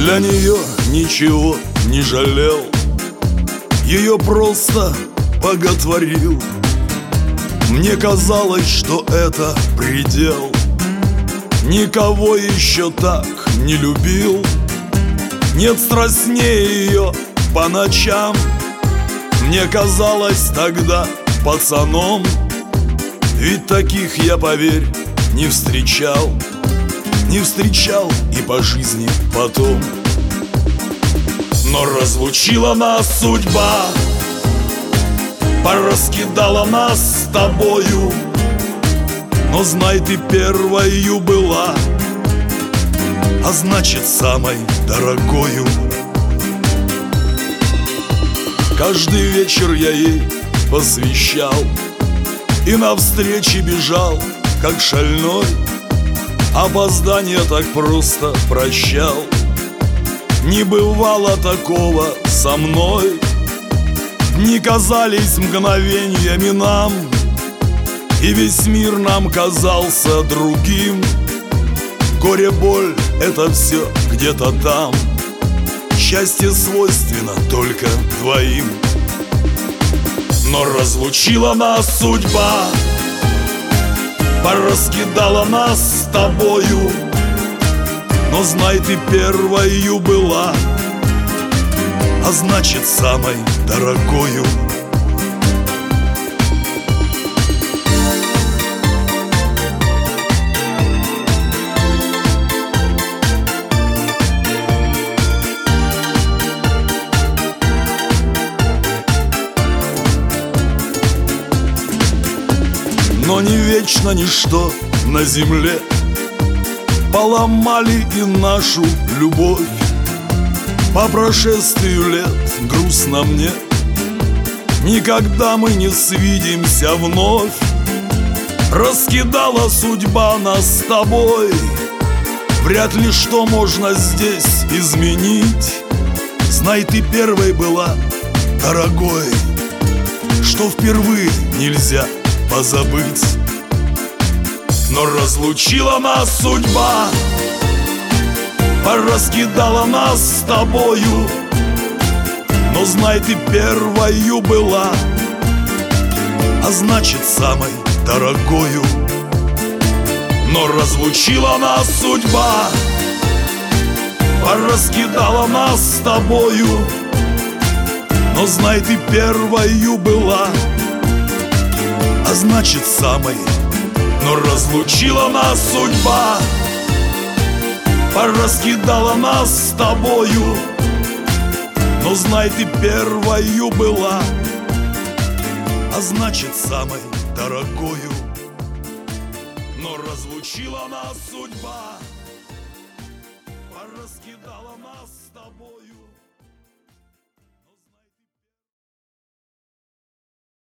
Для нее ничего не жалел, ее просто боготворил. Мне казалось, что это предел, никого еще так не любил. Нет страстнее ее по ночам. Мне казалось тогда пацаном, ведь таких я, поверь, не встречал. Не встречал и по жизни потом. Но разлучила нас судьба, пораскидала нас с тобою. Но знай, ты первою была, а значит, самой дорогою. Каждый вечер я ей посвящал и навстречу бежал, как шальной. Опоздание так просто прощал. Не бывало такого со мной. Дни казались мгновениями нам, и весь мир нам казался другим. Горе, боль — это все где-то там. Счастье свойственно только двоим. Но разлучила нас судьба, пораскидала нас с тобою. Но знай, ты первою была, а значит, самой дорогою. Но не вечно ничто на земле, поломали и нашу любовь. По прошествию лет грустно мне, никогда мы не свидимся вновь. Раскидала судьба нас с тобой, вряд ли что можно здесь изменить. Знай, ты первой была, дорогой, что впервые нельзя позабыть. Но разлучила нас судьба, пораскидала нас с тобою. Но знай, ты первою была, а значит, самой дорогою. Но разлучила нас судьба, пораскидала нас с тобою. Но знай, ты первою была, а значит, самой. Но разлучила нас судьба, пораскидала нас с тобою. Но знай, ты первою была, а значит, самой дорогою. Но разлучила нас судьба.